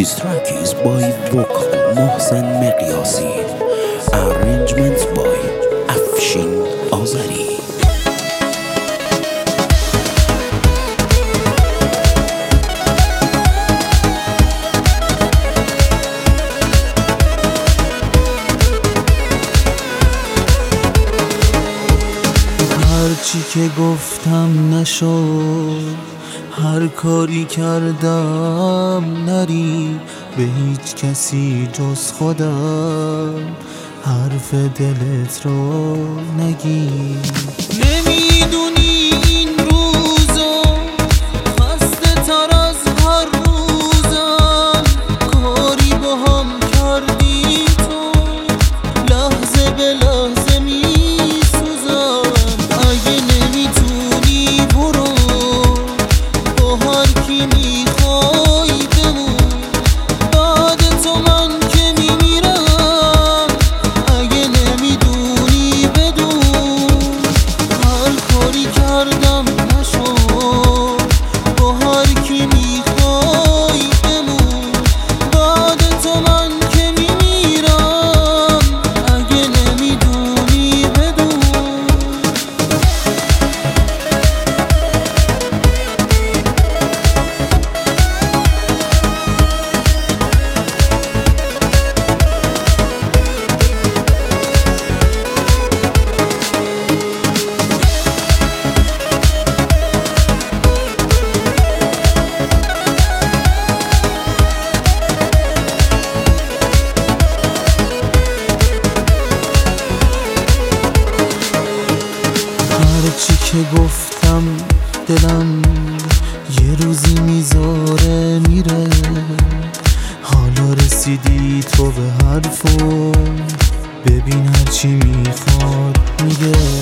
This track is by vocal محسن مقیاسی. Arrangements by افشین آذری. هرچی که گفتم نشد، هر کاری کردم نری به هیچ کسی جز خودم، حرف دلت رو نگی. نمیدونی این روزا خسته تر از هر روزم، کاری با هم کردی تو لحظه به لحظه میسوزم. اگه نمیتونی برو با هر کی میخوای بمون، بعد تو من که میمیرم. اگه نمیدونی بدون هر کاری کردم نشد، با هر کی میخوای بمون، بعد تو من که میمیرم. اگه نمیدونی بدون. هرچی که گفتم دلم یه روزی میذاره میره، حالا رسیدی تو به حرفم، ببین هرچی میخواد میگه.